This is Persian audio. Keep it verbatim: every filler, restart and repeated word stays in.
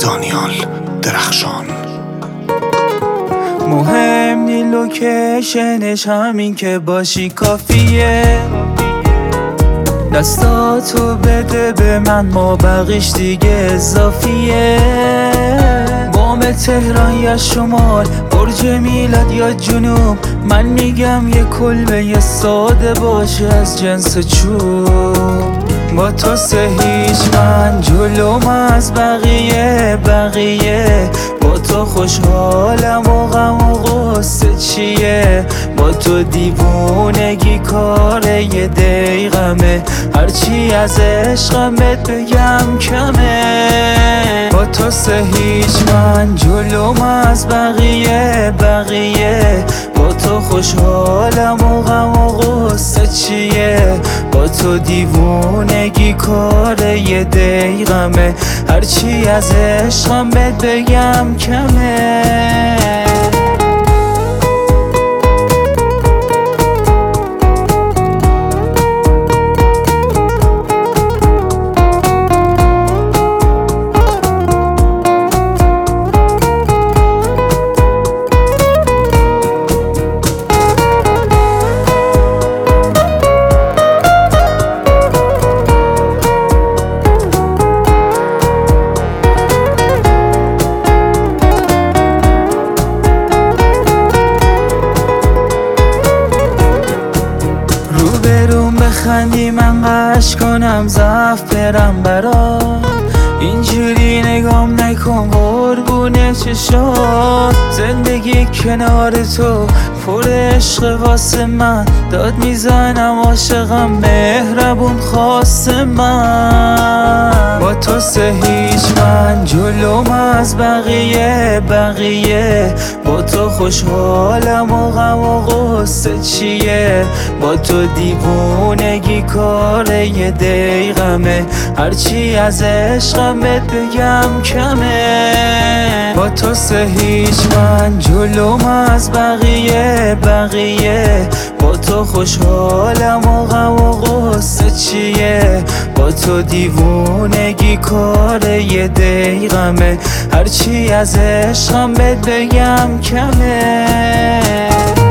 دانیال درخشان. مهم نی لوکیشنش، همین که باشی کافیه. دستاتو بده به من، ما بقیش دیگه اضافیه. بام تهران یا شمال، برج میلاد یا جنوب، من میگم یه کلبه یه ساده باشه از جنس چوب. با تو سه هیچ من جلوم از بقیه بقیه. با تو خوشحالم و غم و غصه چیه؟ با تو دیوونگی کار یه دقیقمه، هرچی از عشقم بهت بگم کمه. با تو سه هیچ من جلوم از بقیه بقیه. با تو خوشحالم و غم و غصه چیه؟ با تو دیوونگی کار یه دقیقمه، هرچی از عشقم بهت بگم کمه. روبروم بخندی من قش کنم ضعف برم برا، اینجوری نگام نکن قربون چشات. زندگی کنار تو پر عشق واسه من، داد میزنم عاشقم مهربون خواست من. با تو سه هیچ من جلوم از بقیه بقیه. با تو خوشحالم و غم و غصه چیه؟ با تو دیوونگی کار یه دقیقمه، هرچی از عشقم بهت بگم کمه. با تو سه هیچ من جلوم از بقیه بقیه. با تو خوشحالم و غم و غصه چیه؟ با تو دیوونگی کار یه دقیقمه، هرچی از عشقم بهت بگم کمه.